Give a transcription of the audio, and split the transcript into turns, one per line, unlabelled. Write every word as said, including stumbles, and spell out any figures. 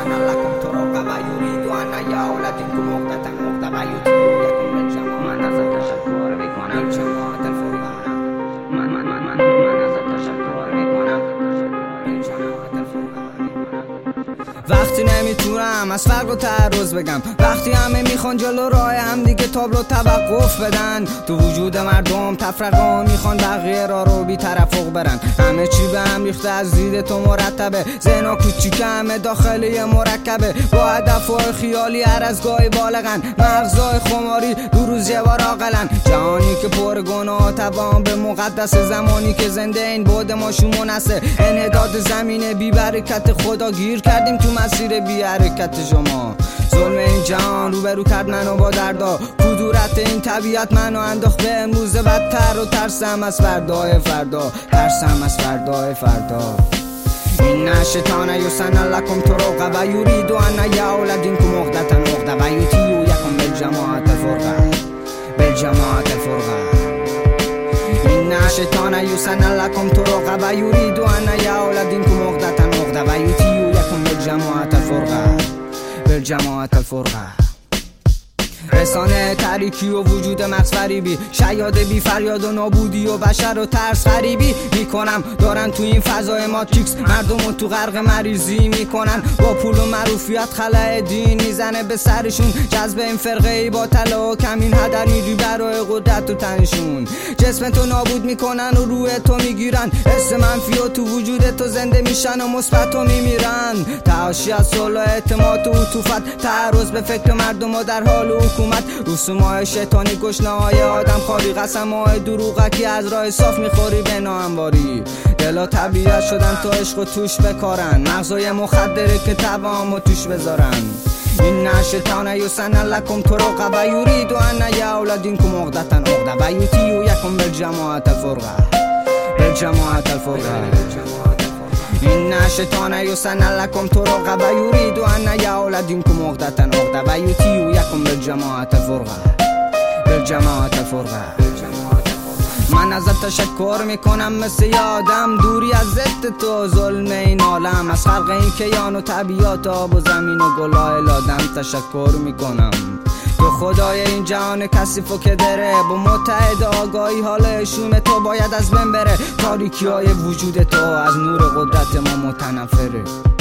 يسنى لكم طرق ويريد أن يولدكم عقدة عقدة ويتيبكم بالجماعة من از تشکر میکنم جماعت الفرقان من من من من من از تشکر میکنم جماعت الفرقان. وقتی نمیتونم از فرق و تعرض بگم، وقتی همه میخوان جلو راه هم دیگه تابلو توقف بدن، تو وجود مردم تفرقه میخوان بقیه را رو بی ترفق برن. همه چی به هم ریخته از دید تو مرتبه، ذهنا کوچیک همه داخل یه مرکبه، با هدف و خیالی هر از گاهی بالغن، مغزای خماری دو روز یه بار عاقلن. جهانی که پر گناه توان به مقدس، زمانی که زنده این بود ما شومونسه، انحداد زمین بی برکت خدا، گیر کردیم تو مسیر بی حرکت شما. ظلم این جهان روبرو کرد منو با دردا، کدورت این طبیعت منو انداخت به امروز بدتر، و ترسم از فردای فردا، ترسم از فردای فردا. این شیطان یسنى لكم طرق و یرید ان یولدکم عقدة عقدة و یتیبکم بالجماعة الفرقان بالجماعة الفرقان. این شیطان یسنى لكم طرق و یرید ان یولدکم عقدة عقدة و یتیبکم بالجماعة الفرقان بالجماعة الفرقان. رسانه تاریکی و وجود مغز فریبی، شیاده بی فریاد و نابودی و بشر و ترس غریبی میکنم، دارن تو این فضای ماتریکس مردم رو تو غرق مریضی میکنن، با پول و معروفیت خلأ دین میزنه به سرشون، جذب این فرقه ای با طلا و کمین هدر میری برای قدرت تو تنشون، جسم تو نابود میکنن و روح تو میگیرن، حس منفی و تو وجود تو زنده میشن و مثبت تو میمیرن. تعاشی از صلح و اعتماد و عطوفت، تعرض به فکر مردم و در حال حکومت، رسوم‌های شیطانی، گشنه‌های آدم خاری، قسم‌های دروغکی از راه صاف میخوری به ناهمواری. دلا طبیعت شدن تو عشق و توش بکارن، مغزای مخدره که توامو توش بذارن. این شیطان یسنى لكم طرق و یرید ان یولدکم عقدة عقدة و یتیبکم بالجماعة الفرقان بالجماعة الفرقان. این شیطان یسنى لكم طرق و یرید ان یولدکم عقدة عقدة و یتیبکم بالجماعة الفرقان بالجماعة الفرقان. من ازت تشکر میکنم مثل یادم، دوری از ضد تو ظلم این عالم، از خلق این کیان و طبیعت آب و زمین و گلای لادم تشکر میکنم. تو خدای این جهان کثیف و که دره، با متحد آگاهی حال شوم تو باید از بین بره، تاریکی های وجود تو از نور قدرت ما متنفره.